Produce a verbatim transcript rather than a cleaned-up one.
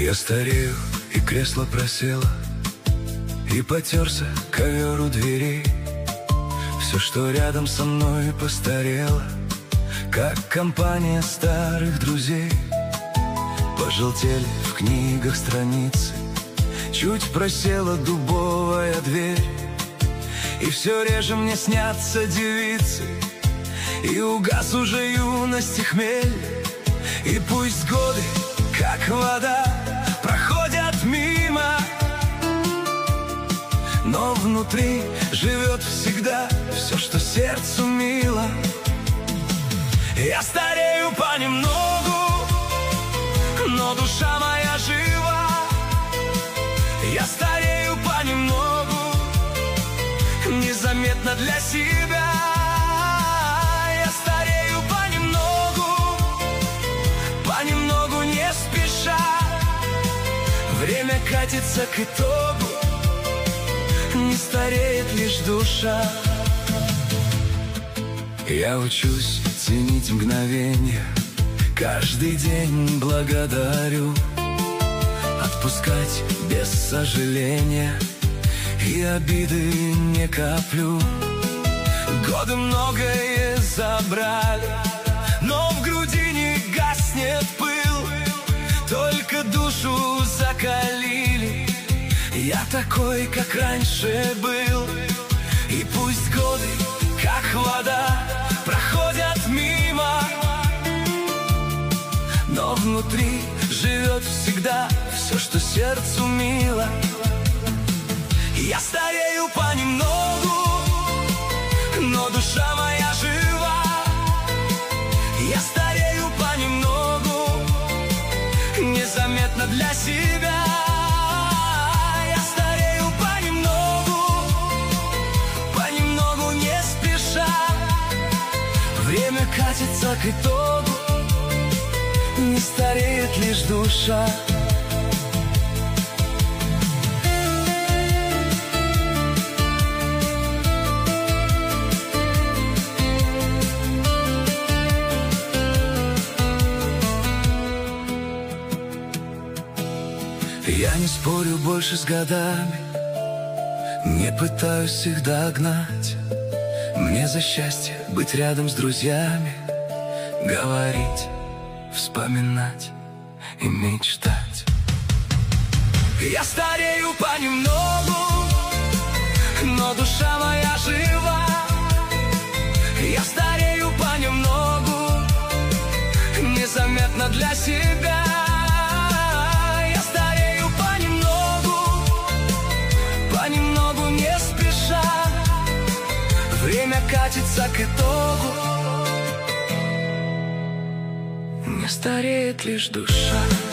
Я старею, и кресло просело, и потерся ковер у дверей. Все, что рядом со мной, постарело, как компания старых друзей. Пожелтели в книгах страницы, чуть просела дубовая дверь. И все реже мне снятся девицы, и угас уже юности хмель. И пусть годы, как вода, проходят мимо, но внутри живет всегда все, что сердцу мило. Я старею понемногу, но душа моя жива. Я старею понемногу, незаметно для себя. Я старею понемногу, понемногу не спеша. Время катится к итогу, не стареет лишь душа. Я учусь ценить мгновенья, каждый день благодарю, отпускать без сожаления, и обиды не коплю. Годы многое забрали, но в груди не гаснет пыл, только душу закалили. Я такой, как раньше был. И пусть годы, как вода, проходят мимо, но внутри живет всегда все, что сердцу мило. Я старею понемногу, но душа моя жива. Я старею понемногу, незаметно для себя. Я старею понемногу, понемногу не спеша. Время катится к итогу, не стареет лишь душа. Я не спорю больше с годами, не пытаюсь их догнать. Мне за счастье быть рядом с друзьями, говорить, вспоминать и мечтать. Я старею понемногу, но душа моя жива. Я старею понемногу, незаметно для себя. Я старею понемногу, понемногу не спеша. Время катится к итогу, не стареет лишь душа.